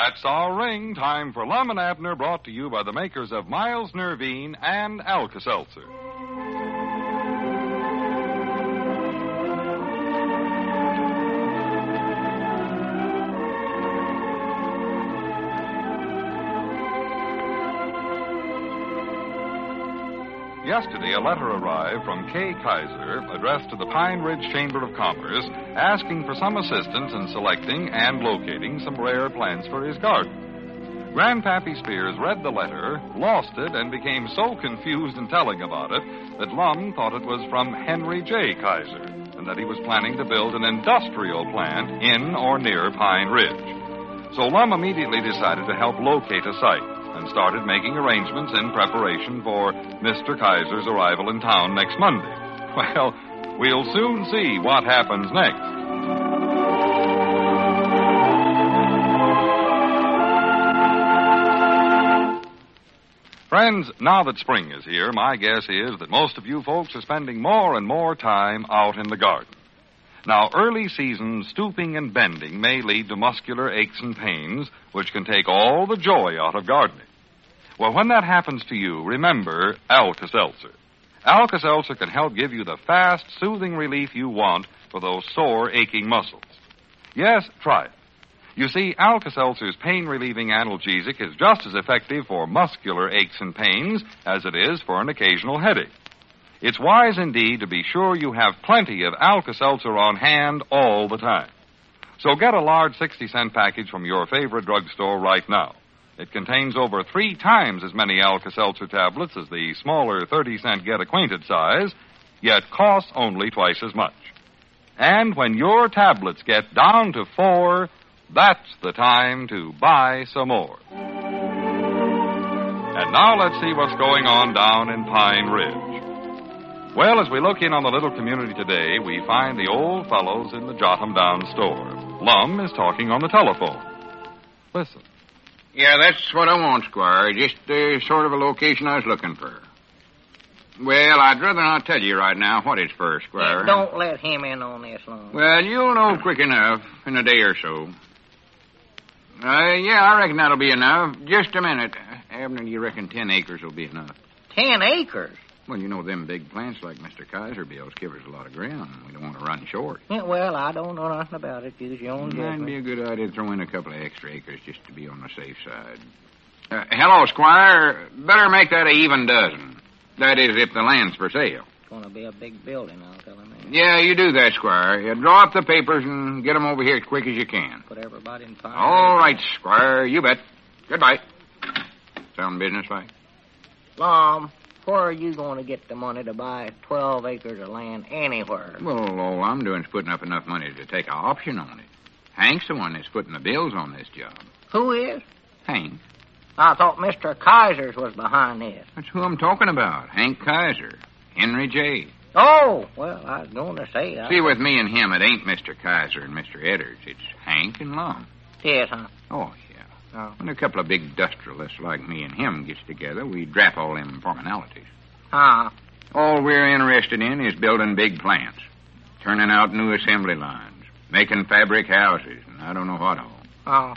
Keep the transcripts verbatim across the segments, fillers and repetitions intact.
That's our ring. Time for Lum and Abner, brought to you by the makers of Miles Nervine and Alka-Seltzer. Yesterday, a letter arrived from Kay Kaiser, addressed to the Pine Ridge Chamber of Commerce, asking for some assistance in selecting and locating some rare plants for his garden. Grandpappy Spears read the letter, lost it, and became so confused in telling about it that Lum thought it was from Henry J. Kaiser, and that he was planning to build an industrial plant in or near Pine Ridge. So Lum immediately decided to help locate a site, and started making arrangements in preparation for Mister Kaiser's arrival in town next Monday. Well, we'll soon see what happens next. Friends, now that spring is here, my guess is that most of you folks are spending more and more time out in the garden. Now, early season stooping and bending may lead to muscular aches and pains, which can take all the joy out of gardening. Well, when that happens to you, remember Alka-Seltzer. Alka-Seltzer can help give you the fast, soothing relief you want for those sore, aching muscles. Yes, try it. You see, Alka-Seltzer's pain-relieving analgesic is just as effective for muscular aches and pains as it is for an occasional headache. It's wise indeed to be sure you have plenty of Alka-Seltzer on hand all the time. So get a large sixty-cent package from your favorite drugstore right now. It contains over three times as many Alka-Seltzer tablets as the smaller thirty-cent get-acquainted size, yet costs only twice as much. And when your tablets get down to four, that's the time to buy some more. And now let's see what's going on down in Pine Ridge. Well, as we look in on the little community today, we find the old fellows in the Jotham Down store. Lum is talking on the telephone. Listen. Yeah, that's what I want, Squire. Just the uh, sort of a location I was looking for. Well, I'd rather not tell you right now what it's for, Squire. Yeah, don't let him in on this long. Well, you'll know quick enough in a day or so. Uh, yeah, I reckon that'll be enough. Just a minute. Abner, you reckon ten acres will be enough? Ten acres? Well, you know, them big plants like Mister Kaiser builds give us a lot of ground. We don't want to run short. Yeah, well, I don't know nothing about it. Use your own judgment. That'd be a good idea to throw in a couple of extra acres just to be on the safe side. Uh, hello, Squire. Better make that a even dozen. That is, if the land's for sale. It's going to be a big building, I'll tell him that. Yeah, you do that, Squire. You draw up the papers and get them over here as quick as you can. Put everybody in fire. All right, Squire. You bet. Goodbye. Sound businesslike? Lum, where are you going to get the money to buy twelve acres of land anywhere? Well, all I'm doing is putting up enough money to take an option on it. Hank's the one that's putting the bills on this job. Who is? Hank. I thought Mister Kaiser's was behind this. That's who I'm talking about. Hank Kaiser. Henry J. Oh, well, I was going to say... I... See, with me and him, it ain't Mister Kaiser and Mister Edders. It's Hank and Lum. Yes, huh? Oh, yeah. Oh. When a couple of big industrialists like me and him gets together, we drop all them formalities. Ah. All we're interested in is building big plants, turning out new assembly lines, making fabric houses, and I don't know what all. Oh.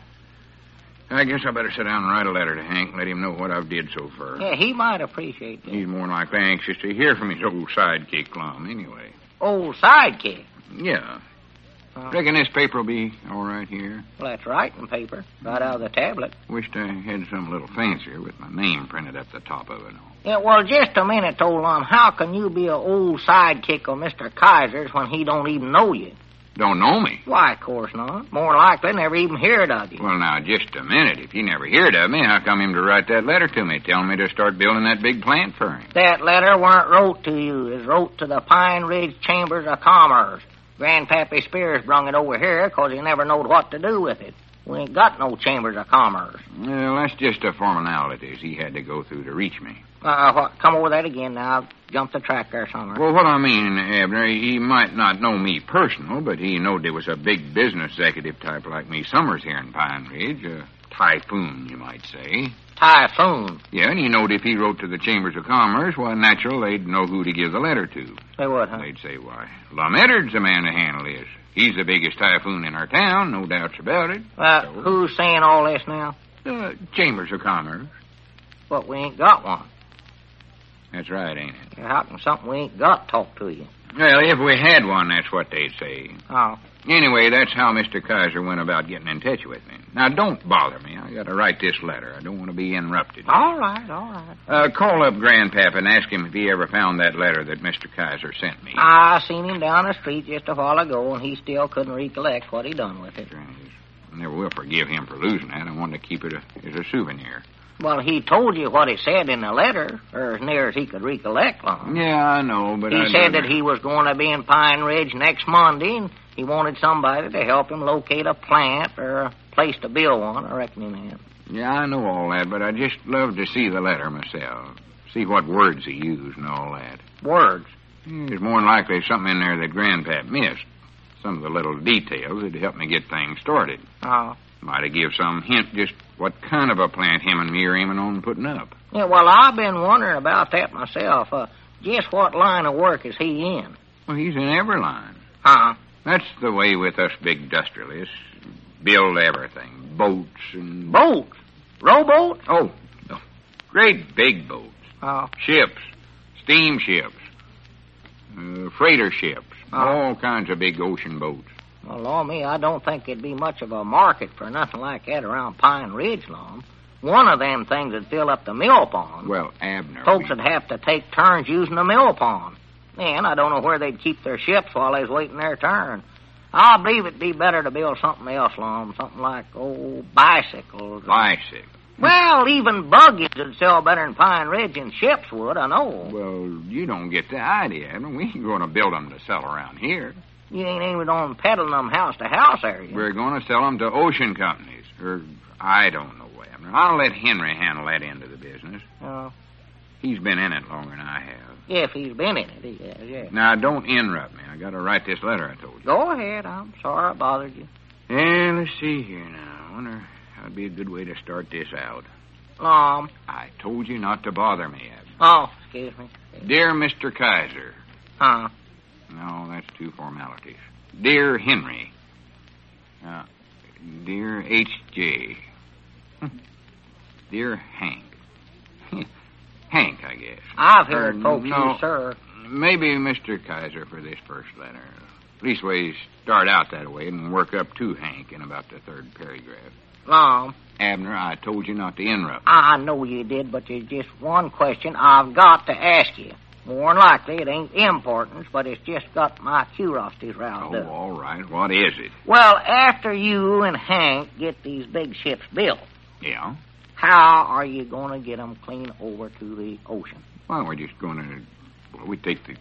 I guess I better sit down and write a letter to Hank and let him know what I've did so far. Yeah, he might appreciate that. He's more than likely anxious to hear from his old sidekick, Lum, anyway. Old sidekick? Yeah. Oh. Reckon this paper will be all right here. Well, that's writing paper, right out of the tablet. Wished I had something a little fancier with my name printed at the top of it. Yeah, well, just a minute, old Lum. How can you be an old sidekick of Mister Kaiser's when he don't even know you? Don't know me? Why, of course not. More likely never even heard of you. Well, now, just a minute. If he never heard of me, how come him to write that letter to me, telling me to start building that big plant for him? That letter weren't wrote to you. It was wrote to the Pine Ridge Chambers of Commerce. Grandpappy Spears brung it over here because he never knowed what to do with it. We ain't got no Chambers of Commerce. Well, that's just a formalities he had to go through to reach me. Uh, what? Come over that again now. I'll jump the track there somewhere. Well, what I mean, Abner, he might not know me personal, but he knowed there was a big business executive type like me Summers here in Pine Ridge, a typhoon, you might say. Typhoon. Yeah, and he knowed if he wrote to the Chambers of Commerce, why, natural, they'd know who to give the letter to. Say what, huh? They'd say, why, Lum Eddard's the man to handle this. He's the biggest typhoon in our town, no doubts about it. Uh, So- who's saying all this now? Uh, Chambers of Commerce. But we ain't got one. That's right, ain't it? How can something we ain't got talk to you? Well, if we had one, that's what they'd say. Oh. Anyway, that's how Mister Kaiser went about getting in touch with me. Now, don't bother me. I got to write this letter. I don't want to be interrupted. All right, all right. Uh, call up Grandpap and ask him if he ever found that letter that Mister Kaiser sent me. I seen him down the street just a while ago, and he still couldn't recollect what he done with it. I never will forgive him for losing that. I wanted to keep it a, as a souvenir. Well, he told you what it said in the letter, or as near as he could recollect, Lum. Yeah, I know, but He I said don't- that he was going to be in Pine Ridge next Monday, and he wanted somebody to help him locate a plant or a place to build one. I reckon he meant. Yeah, I know all that, but I'd just love to see the letter myself. See what words he used and all that. Words. There's more than likely something in there that Grandpap missed. Some of the little details that'd help me get things started. Oh. Might have give some hint just what kind of a plant him and me are aiming on putting up. Yeah, well, I've been wondering about that myself. Uh, just what line of work is he in? Well, he's in every line. Huh? That's the way with us big industrialists. Build everything. Boats and... Boats? Rowboats? Oh, no. Great big boats. Oh. Ships. Steamships. Uh, freighter ships. Oh. All kinds of big ocean boats. Well, Law me, I don't think there'd be much of a market for nothing like that around Pine Ridge, Lum. One of them things would fill up the mill pond. Well, Abner... Folks we- would have to take turns using the mill pond. And I don't know where they'd keep their ships while they was waiting their turn. I believe it'd be better to build something else, Lum. Something like, oh, bicycles. or- Bicycle. Well, even buggies would sell better than Pine Ridge than ships would, I know. Well, you don't get the idea, Abner. We ain't going to build them to sell around here. You ain't even on peddling them house to house, are you? We're going to sell them to ocean companies. Or, I don't know, Abner. I'll let Henry handle that end of the business. Oh. He's been in it longer than I have. Yeah, if he's been in it, he has, yeah. Now, don't interrupt me. I got to write this letter I told you. Go ahead. I'm sorry I bothered you. Yeah, let's see here now. I wonder how'd be a good way to start this out. Lum. I told you not to bother me, Abner. Oh, excuse me. Dear Mister Kaiser. Huh? No, that's two formalities. Dear Henry. Uh, dear H J. Dear Hank. Hank, I guess. I've heard Or, folks no, use sir. Maybe Mister Kaiser for this first letter. Leastways, start out that way and work up to Hank in about the third paragraph. Lum. Abner, I told you not to interrupt. I know you did, but there's just one question I've got to ask you. More than likely, it ain't important, but it's just got my curiosities roused Oh, up. all right. What is it? Well, after you and Hank get these big ships built, Yeah? how are you going to get them clean over to the ocean? Well, we're just going to... Well, we take the...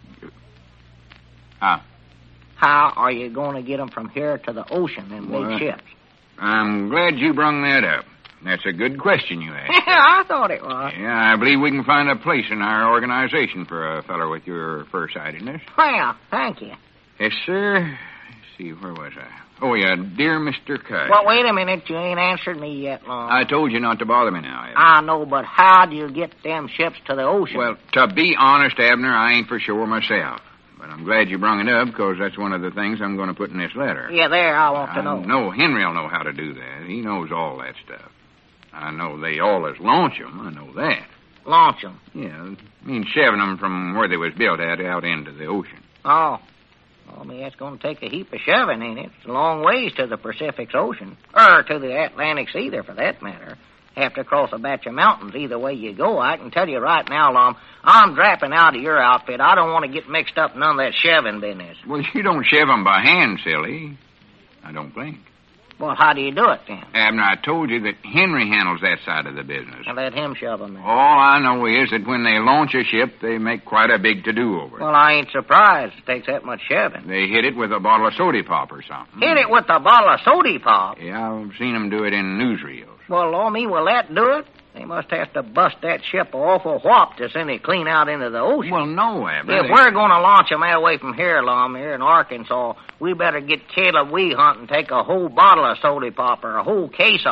Ah, How are you going to get them from here to the ocean in What? big ships? I'm glad you brung that up. That's a good question you asked. I thought it was. Yeah, I believe we can find a place in our organization for a fellow with your farsightedness. Well, thank you. Yes, sir. Let's see, where was I? Oh, yeah, dear Mister Kaiser. Well, wait a minute. You ain't answered me yet, Lum. I told you not to bother me now, Abner. I know, but how do you get them ships to the ocean? Well, to be honest, Abner, I ain't for sure myself. But I'm glad you brung it up, because that's one of the things I'm going to put in this letter. yeah, there, I want to I know. know Henry will know how to do that. He knows all that stuff. I know they always launch 'em. I know that. Launch them. Yeah, I mean shoving 'em from where they was built at out into the ocean. Oh. Well, I mean, that's going to take a heap of shoving, ain't it? It's a long ways to the Pacific Ocean. Or to the Atlantic either, for that matter. Have to cross a batch of mountains either way you go. I can tell you right now, Lum, I'm dropping out of your outfit. I don't want to get mixed up in none of that shoving business. Well, you don't shove 'em by hand, silly. I don't think. Well, how do you do it, then? Abner, I told you that Henry handles that side of the business. I let him shove them in. All I know is that when they launch a ship, they make quite a big to-do over it. Well, I ain't surprised it takes that much shoving. They hit it with a bottle of soda pop or something. Hit it with a bottle of soda pop. Yeah, I've seen 'em do it in newsreels. Well, Lord me, will that do it? They must have to bust that ship a awful whop to send it clean out into the ocean. Well, no, Abner. If they- we're going to launch them that way from here, Lum, here in Arkansas, we better get Caleb Weehunt and take a whole bottle of soda pop or a whole case of it.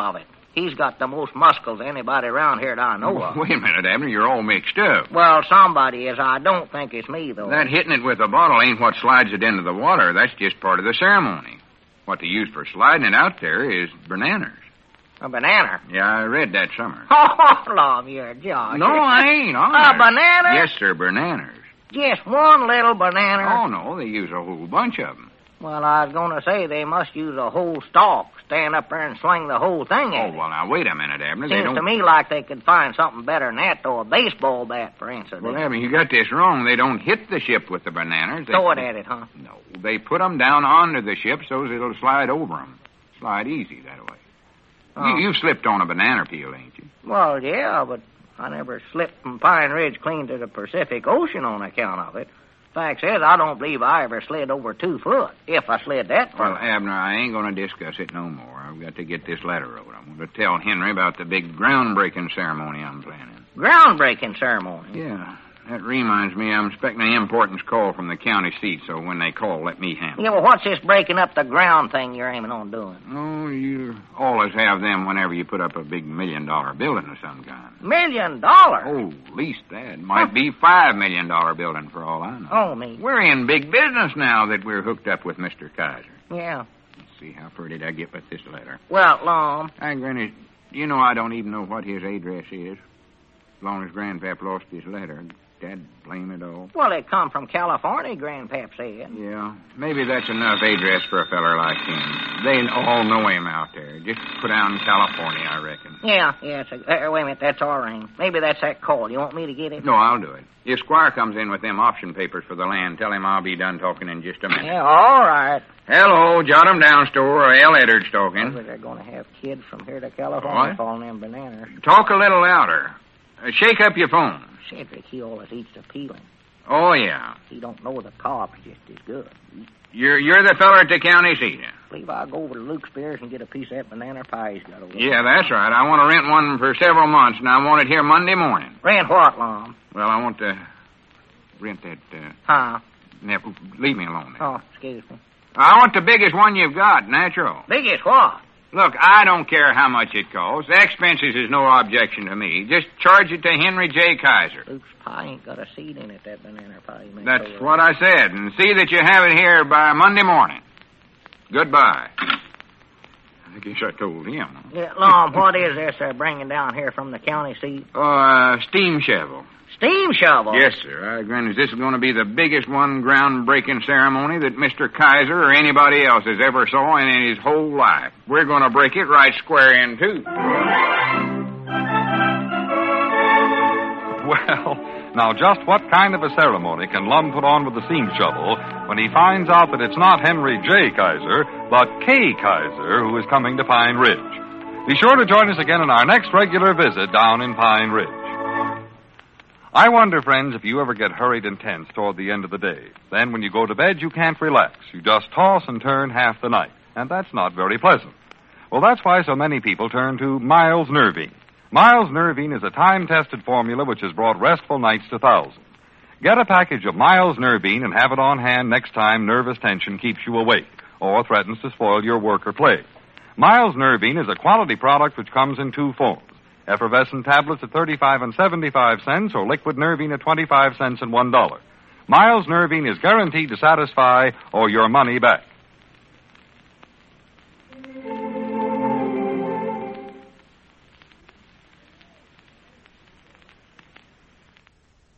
He's got the most muscles of anybody around here that I know of. Wait a minute, Abner. You're all mixed up. Well, somebody is. I don't think it's me, though. That hitting it with a bottle ain't what slides it into the water. That's just part of the ceremony. What they use for sliding it out there is bananas. A banana? Yeah, I read that somewhere. Oh, Lom, you're a josh. No, I ain't. A honest. banana? Yes, sir, bananas. Just one little banana? Oh, no, they use a whole bunch of them. Well, I was going to say they must use a whole stalk, stand up there and swing the whole thing at Oh, it. well, now, wait a minute, Abner. They Seems don't... to me like they could find something better than that, though. A baseball bat, for instance. Well, Abner, you got this wrong. They don't hit the ship with the bananas. They... Throw it at it, huh? No, they put them down onto the ship so it'll slide over them. Slide easy that way. Oh. You, you've slipped on a banana peel, ain't you? Well, yeah, but I never slipped from Pine Ridge clean to the Pacific Ocean on account of it. Fact says, I don't believe I ever slid over two foot, if I slid that far. Well, Abner, I ain't going to discuss it no more. I've got to get this letter wrote. I'm going to tell Henry about the big groundbreaking ceremony I'm planning. Groundbreaking ceremony? Yeah. That reminds me, I'm expecting an importance call from the county seat, so when they call, let me handle it. Yeah, well, what's this breaking up the ground thing you're aiming on doing? Oh, you always have them whenever you put up a big million-dollar building of some kind. Million dollars? Oh, at least that. Might be five million dollar building for all I know. Oh, me. We're in big business now that we're hooked up with Mister Kaiser. Yeah. Let's see, how far did I get with this letter? Well, Lom. Hey, Granny, you know I don't even know what his address is. As long as Grandpap lost his letter, Dad blame it all. Well, it come from California, Grandpap said. Yeah, maybe that's enough address for a feller like him. They all know him out there. Just put down California, I reckon. Yeah, yeah. It's a, uh, wait a minute, that's our ring. Maybe that's that call. You want me to get it? No, I'll do it. If Squire comes in with them option papers for the land, tell him I'll be done talking in just a minute. Yeah, all right. Hello, jot 'em down, store. L. Eddard's talking. Maybe they're going to have kids from here to California What? falling them bananas. Talk a little louder. Uh, shake up your phone. Cedric, he always eats the peeling. Oh, yeah. He don't know the cob's just as good. You're you're the feller at the county seat. Believe I'll go over to Luke Spears and get a piece of that banana pie he's got over there. Yeah, that's right. I want to rent one for several months, and I want it here Monday morning. Rent what, Lom? Well, I want to rent that... Uh, Huh? ne- leave me alone there. Oh, excuse me. I want the biggest one you've got, natural. Biggest what? Look, I don't care how much it costs. Expenses is no objection to me. Just charge it to Henry J. Kaiser. Luke's pie ain't got a seed in it, that banana pie. You may That's say what I said. And see that you have it here by Monday morning. Goodbye. I guess I told him. Yeah, Lom, what is this they're bringing down here from the county seat? Uh, steam shovel. Steam shovel? Yes, sir. I grant this is going to be the biggest one groundbreaking ceremony that Mister Kaiser or anybody else has ever saw in his whole life. We're going to break it right square in two. Well, now just what kind of a ceremony can Lum put on with the steam shovel when he finds out that it's not Henry J. Kaiser, but K. Kaiser who is coming to Pine Ridge? Be sure to join us again in our next regular visit down in Pine Ridge. I wonder, friends, if you ever get hurried and tense toward the end of the day. Then when you go to bed, you can't relax. You just toss and turn half the night. And that's not very pleasant. Well, that's why so many people turn to Miles Nervine. Miles Nervine is a time-tested formula which has brought restful nights to thousands. Get a package of Miles Nervine and have it on hand next time nervous tension keeps you awake or threatens to spoil your work or play. Miles Nervine is a quality product which comes in two forms. Effervescent tablets at thirty-five and seventy-five cents, or liquid Nervine at twenty-five cents and one dollar. Miles Nervine is guaranteed to satisfy or your money back.